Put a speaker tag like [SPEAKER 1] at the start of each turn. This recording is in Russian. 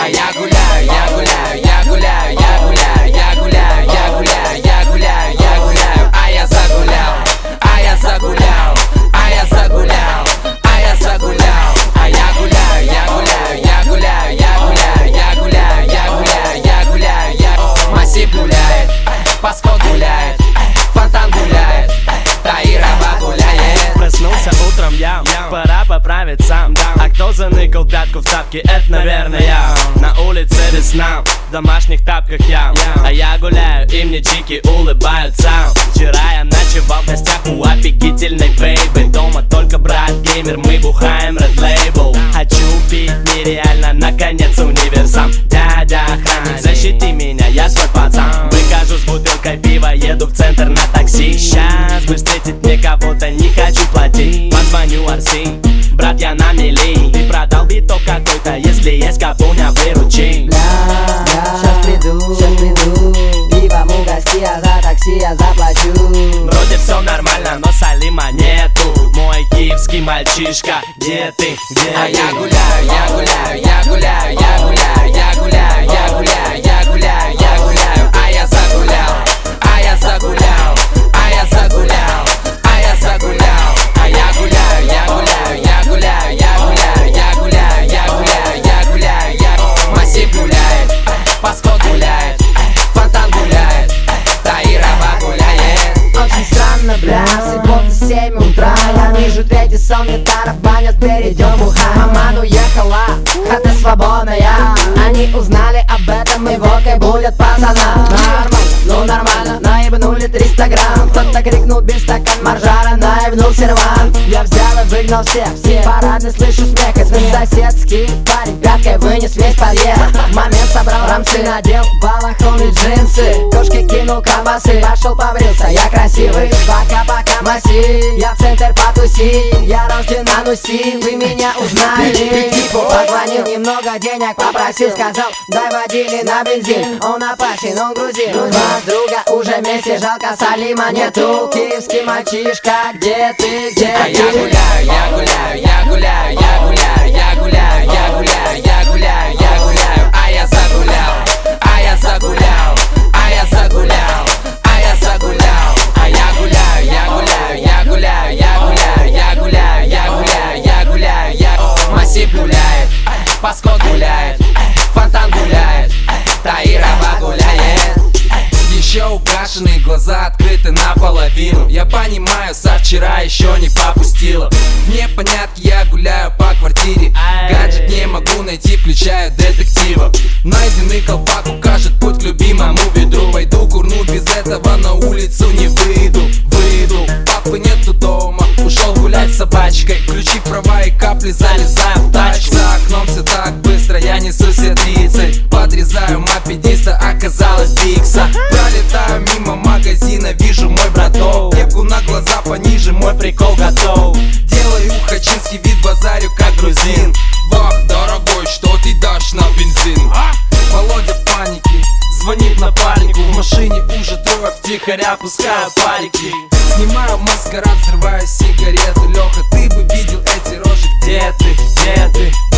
[SPEAKER 1] я гуляю, я гуляю, я гуляю, я гуляю, я гуляю, я гуляю, я гуляю, я гуляю, а я загулял, а я загулял, а я загулял, а я загулял, а я гуляю, я гуляю, я гуляю, я гуляю, я гуляю, я гуляю, я гуляю, я массив гуляет, Паскот гуляет, фонтан гуляет, Таирова гуляет.
[SPEAKER 2] Проснулся утром я, пора поправиться. А кто заныкал пятку в тапке, это, наверное, я. На улице весна, в домашних тапках я. А я гуляю, и мне чики улыбаются. Вчера я ночевал в гостях у офигительной бейбы. Дома только брат геймер, мы бухаем Red Label. Хочу пить нереально, наконец универсам. Дядя охранник, защити меня, я свой пацан. Выхожу с бутылкой пива, еду в центр на такси. Сейчас бы встретить мне кого-то, не хочу платить. Позвоню Арси, брат, я на мели. Ты продал биток какой-то, если есть капуня, выручи.
[SPEAKER 3] Сейчас приду, пивом угости, а за такси я заплачу.
[SPEAKER 2] Вроде все нормально, но Салима нету. Мой киевский мальчишка, где ты, где
[SPEAKER 1] А
[SPEAKER 2] ты?
[SPEAKER 1] я гуляю, я гуляю, я гуляю, я гуляю, я гуляю, я гуляю, я гуляю, я гуляю, а я загулял, а я загулял, а я загулял, а я загулял, а я гуляю, я гуляю, я гуляю, я гуляю, я гуляю, я гуляю, я гуляю, я массив гуляет, Паскот гуляет, фонтан гуляет, Таирова гуляет.
[SPEAKER 3] Очень странно, бля, суббота 7 утра. Я вижу третий сон, мне тарабанят, перейдем уха. Мама уехала, хата свободная. Они узнали об этом, и водкой будет пацана. Нормально, ну нормально, наебнули 300 грамм. Кто-то крикнул без стакан маржара, наебнул сервант. Я взял и выгнал всех, парадный слышу смех. И свой соседский парень пяткой вынес весь подъезд. В момент собрал рамсы, надел балахон и джинсы. Кошки кинул колбасы, пошел побрился, я красивый. Пока-пока, массив, я в центр потусил. Я рожден на Нуси, вы меня узнали. Позвонил, немного денег попросил, сказал, дай водили на бензин. Он опасен, он грузин. Два друга уже вместе, жалко Салима нету. Киевский мальчишка, где ты, где
[SPEAKER 1] А
[SPEAKER 3] ты?
[SPEAKER 1] я гуляю, я гуляю, я гуляю, я гуляю, я гуляю, я гуляю, я гуляю, я гуляю, а я загулял, а я загулял, а я загулял, а я загулял, а я гуляю, я гуляю, я гуляю, я гуляю, я гуляю, я гуляю, я гуляю, я массив гуляет, Паскот гуляет, фонтан гуляет, Таирова гуляет. Еще угашенные глаза открыты наполовину. Я понимаю, со вчера еще не попустила. В непонятке я гуляю по квартире. Гаджет не могу найти, включаю детектива. Найденный колпак укажет путь к любимому ведру. Пойду курну, без этого на улицу не выйду. Выйду, папы нету дома, ушел гулять с собачкой. Ключи, права и капли, залезаю в тачку. За окном все так быстро, я несусь ветрицей. Подрезаю мопедиста, оказалось Бикса. Пролетаю мимо магазина, вижу мой братов. Кепку на глаза пониже, мой прикол готов. Делаю хачинский вид, базарю как грузин. Вах, дорогой, что ты дашь на бензин? Володя в панике, звонит напарнику. В машине уже трое, втихаря пускаю парики. Снимаю маскарад, взрываю сигарету. Леха, ты бы видел эти рожи, где ты, где ты?